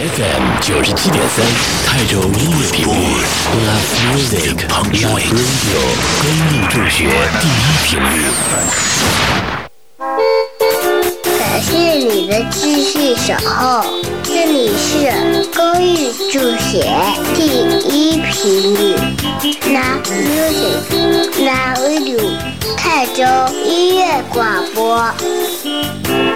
FM 97.3，泰州音乐频率 ，Love Music，Love Radio， 公益助学第一频率。 感谢你的继续守候，这里是公益助学第一频率 ，Love Music，Love Radio， 泰州音乐广播。